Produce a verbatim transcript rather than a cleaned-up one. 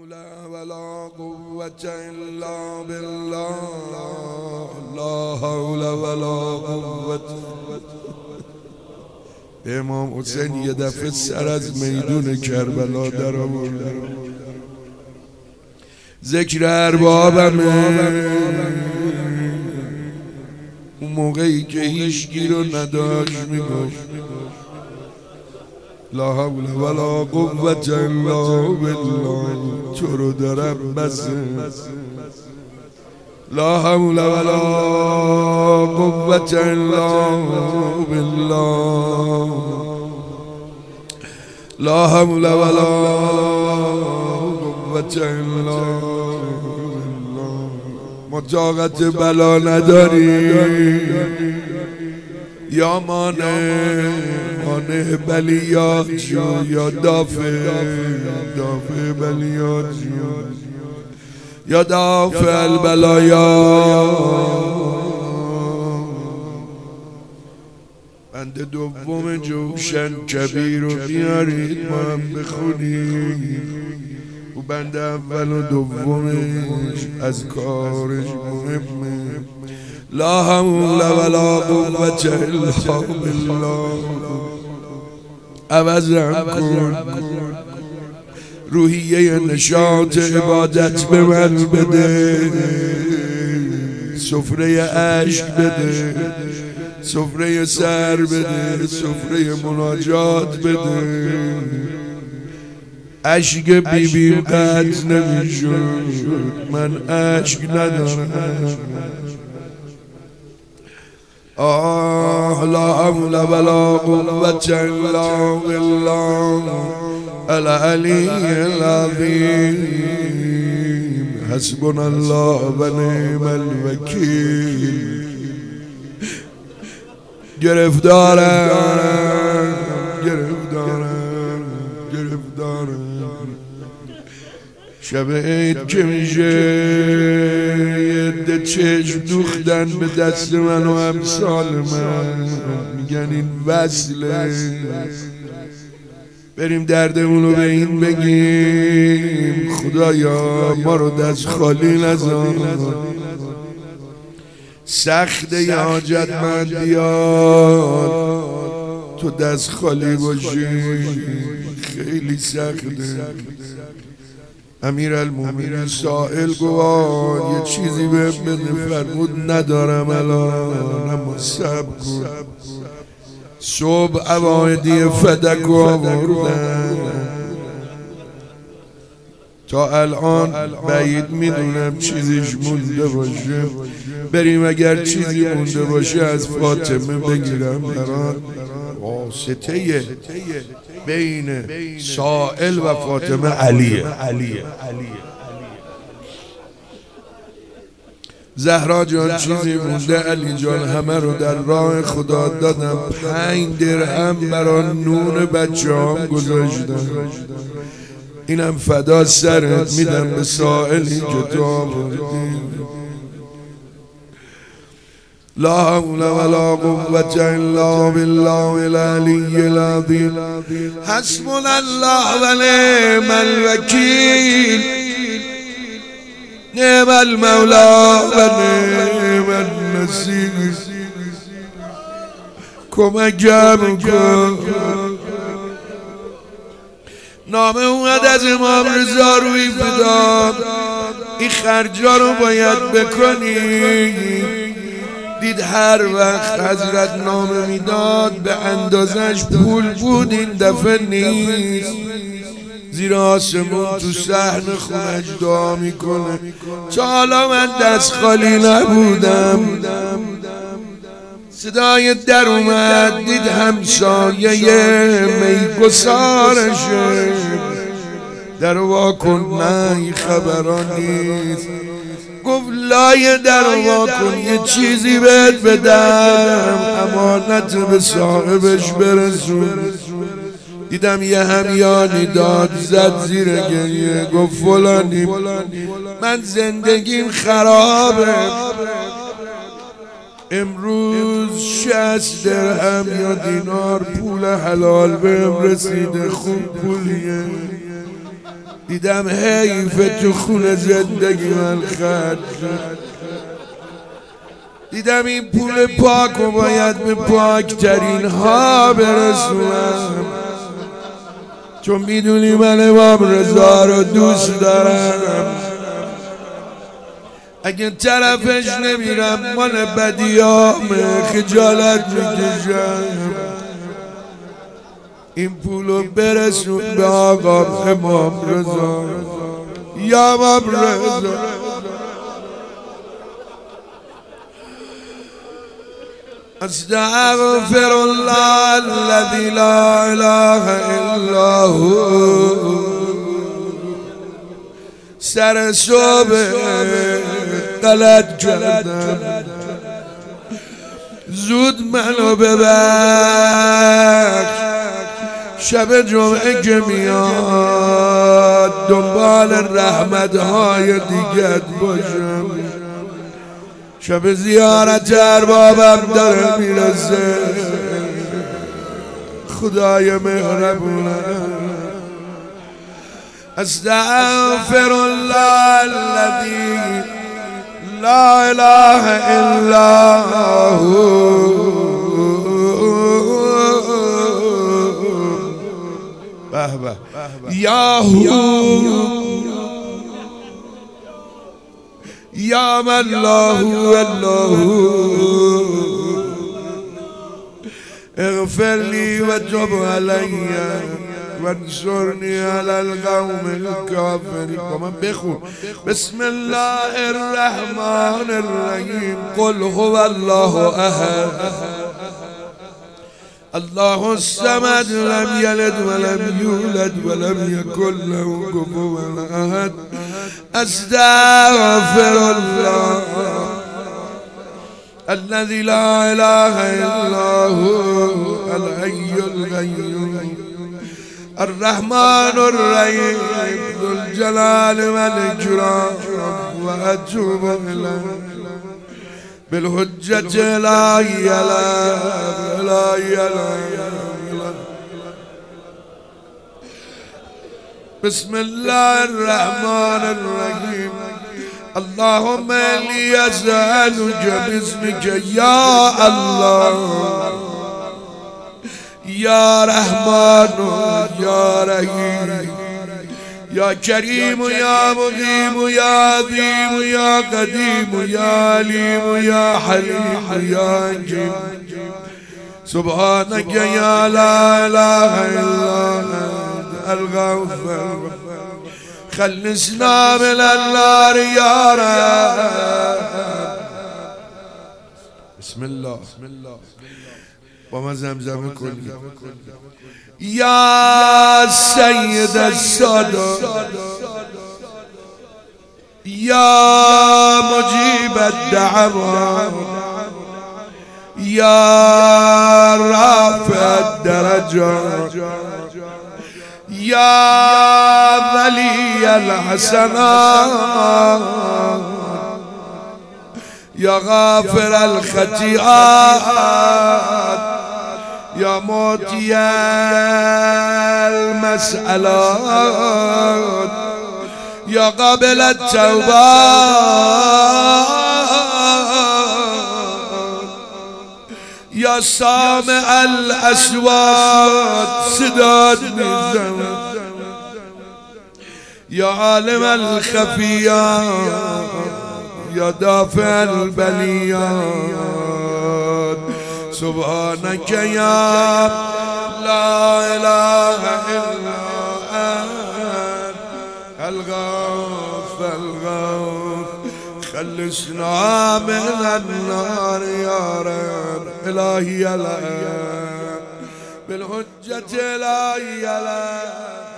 حول ولا قوة إلا بالله لا حول ولا قوة. امام حسین یه دفعه سر از میدون کربلا در آورد. ذکر اربابمه اون موقعی که هیچکی رو نداشت میگفت لا حول ولا قوة الا بالله. تو رو دارم بسه لا حول ولا قوة الا بالله. لا حول ولا قوة الا بالله. ما طاقت بلا نداریم یا مانع مانع بلیات جو یا دافع دافع بلیات جو یا دافع البلایا. بند دوم جوشن کبیر رو بیارید ما هم بخونیم. و بند اول و دومش از کارش مهمه. لا حول ولا قوة الا بالله. عوضم کن روحیه نشاط عبادت به من بده. سفره عشق بده، سفره سر بده، سفره مناجات بده. عشق بیبی قطع نمیشد، من عشق ندارم. آه لا حول ولا قوة الا بالله العلی العظیم. حسبنا الله و نعم الوکیل. گرفتارم گرفتارم گرفتارم. شب عید که میشه یه ده چشم دوختن به دست من و امثال من، میگن این وصله. بریم دردمونو به این بگیم خدایا ما رو دست خالی نذار. سخته ی حاجتمند بیاد تو دست خالی باشی، خیلی سخته. امیر المومنین سائل گوان یه چیزی به بده، فرمود ندارم الان، اما صبر کن. صبح عوایدی فدک آوردن تا الان بعید میدونم چیزیش مونده باشه. بریم اگر چیزی مونده باشه از فاطمه بگیرم برات. واسطه بین سائل و فاطمه علیه. زهرا جان چیزی مونده؟ علی جان همه رو در راه خدا دادم. پنج درهم برای نون بچه هم گذاشتم. اینم فدا سرت میدم به سائلی که تو آوردی. لا حول ولا قوة الا بالله العلی العظیم. حسبنا الله و نعم الوکیل. نعم المولا و نعم النصیر. کمکم کن. نامه اومد از امام رضا روی فدا. این خرجا رو باید بکنی. دید هر وقت حضرت نامه میداد به اندازش پول بود، این دفعه نیست. زیر آسمون تو صحن خونش دعا میکنه تا حالا من دست خالی نبودم. صدای در اومد، دید همسایه میگسارشه. در وا کن، نه این خبران نیست. گفت لای در وا کن، یه چیزی بهت بدم، امانت به صاحبش برسون. دیدم یه همیانی داد زد زیر گریه، گفت فلانی من زندگیم خرابه، امروز شصت درهم یا دینار پول حلال بهم رسیده، خوب پولیه. دیدم حیف تو خون زندگی من خرج شد. دیدم این پول پاک و باید به پاکترین ها برسونم، چون میدونی من امام رضا رو دوست دارم. اگه طرفش نمیرم مال بدیامه، خجالت میکشم. این پولو برسون به آقا امام رضا. یا امام رضا استغفر الله الذي لا اله الا هو. سر صبح غلط کردم، زود منو ببخش. شب جمعه که میاد دنبال رحمتهای دیگت باشم. شب زیارت اربابم داره میرسه. خدای مهربونه استغفر الله الذي لا اله الا هو. به به یا هو یا من لا هو الله. اغفر لي وتب علي وانصرني على القوم الكافرين. ومن بخون بسم الله الرحمن الرحيم. قل هو الله احد الله الصمد لم يلد ولم يولد ولم يكن له كفوا احد. استغفر الله الذي لا اله الا هو الحي القيوم الرحمن الرحيم ذو الجلال والإكرام. وأتوب إليه بالحجة لا إله لا إله. بسم الله الرحمن الرحيم. اللهم إني أسألك باسمك يا الله يا رحمن يا رحيم يا كريم يا مقيم يا عظيم يا قديم يا عليم يا حليم يا حكيم. سبحانك يا لا إله إلا أنت الغفار. خلصنا من النار يا رب. بسم الله با من زمزمه کنید. یا سید السادات یا مجیب الدعوات یا رافع الدرجات یا ولی الحسنات یا غافر الخطیئات یا موتی المسألات یا قابل التوبات یا سامع الاصوات صدات میزن یا عالم الخفیات یا دافع البلیات. سبحانك يا لا إله إلا أنت الغوث الغوث. خلصنا من النار يا رب. إلهي الآن بالحجة إلهي الآن.